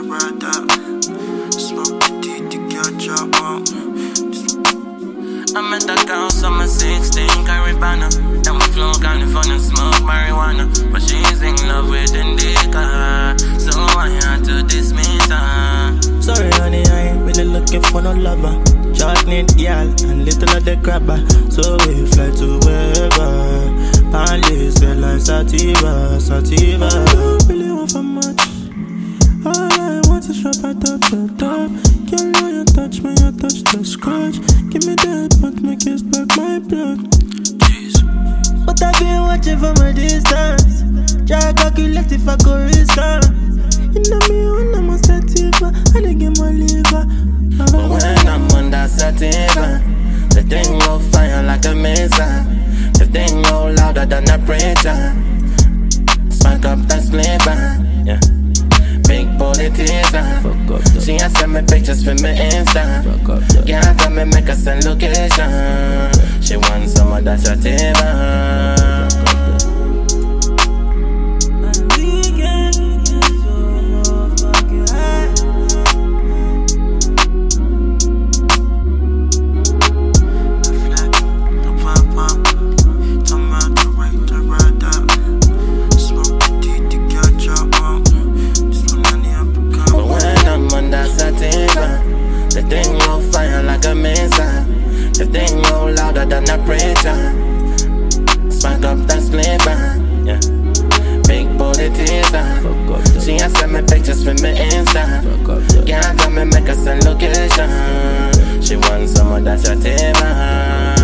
Smoke the teeth to catch up. I met that girl summer 16, Caribana. Then we flew California, smoke marijuana. But she's in love with Indica, so I had to dismiss her. Sorry honey, I ain't really looking for no lover. Short need girl and little of the crabber. So we fly to wherever. Panley, Stella, Sativa. I don't really want for much. All I want is drop at the top. Girl, when you touch me, you touch the scratch. Give me that, but my kiss back my blood. But I've been watching from a distance. Try to calculate if I go risk her. You know me when I'm a sativa, I didn't get my liver. But when I'm on that sativa, the thing go fire like a missile. The thing go louder than a preacher. Spark up that slipper, yeah. Big politician. She has sent me pictures for me Insta. Can't tell me make her send location. She wants some of that sativa. The thing go fire like a missile. The thing go louder than a preacher. Spark up that slipper, yeah. Big politician. She has sent me pictures for me Insta. Can't tell me make her send location. She wants some of that sativa.